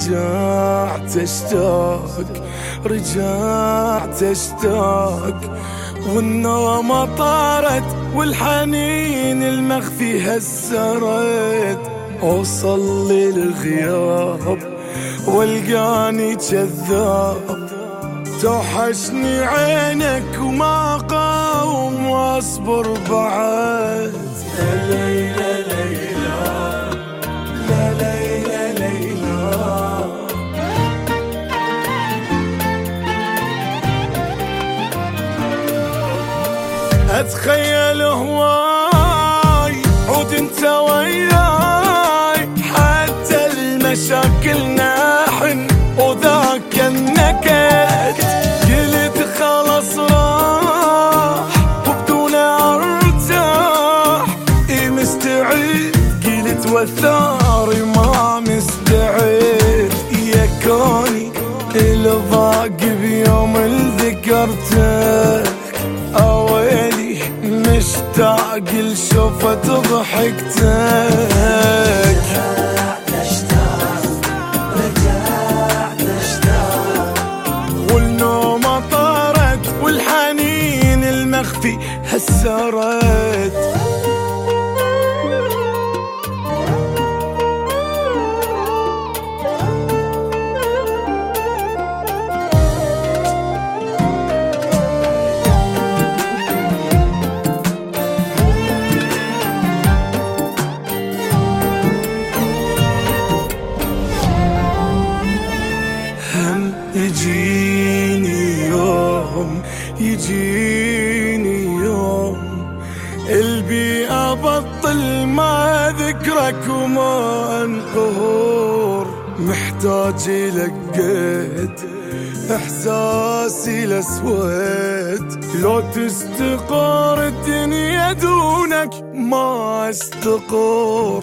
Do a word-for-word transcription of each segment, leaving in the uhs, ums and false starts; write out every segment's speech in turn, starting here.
رجعت اشتاق رجعت اشتاق، والنوم طارت والحنين المخفي هالسرد، اوصل للغياب والقاني كذاب، توحشني عينك وما قاوم واصبر بعد. ليلى ليلى لا ليلى ليلى، اتخيل هواي عود انت وياي، حتى المشاكل ناحن وذاك النكد، قلت خلاص راح وبدون ارتاح، اي مستعد قلت والثاري ما مستعد، يا كوني الضاق بيوم ذكرتك، اويلي مشتاق لشوفة ضحكتك. المخفي هالسرد، هم يجيني يوم يجيني يوم البي أبطل ما ذكرك وما انقهر، محتاج لقيت إحساسي لسويت، لو تستقر الدنيا دونك ما استقر.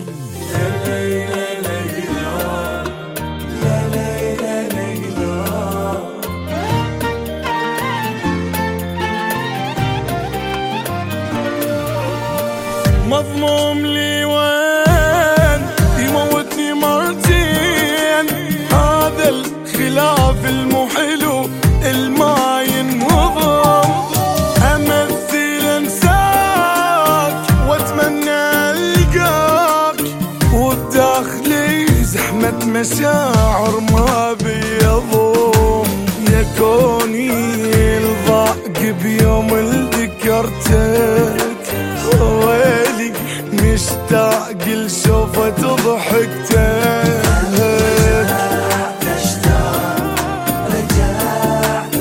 مظلوم لي وين يموتني مرتين، هذا الخلاف المحلو الما ينهضم، امثل انساك واتمنى القاك، وبداخلي زحمة مشاعر ما بيضم، يا كوني الضاق بيوم ذكرتك، ويلي مشتاق لشوفة ضحكتك. رجعت اشتاق رجعت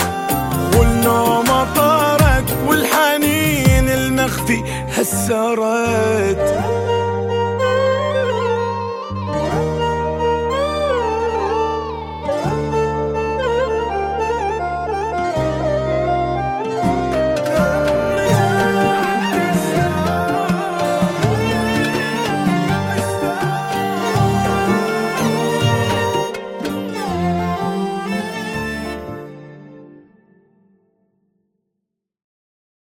اشتاق، والنوم طارت والحنين المخفي هالسرد.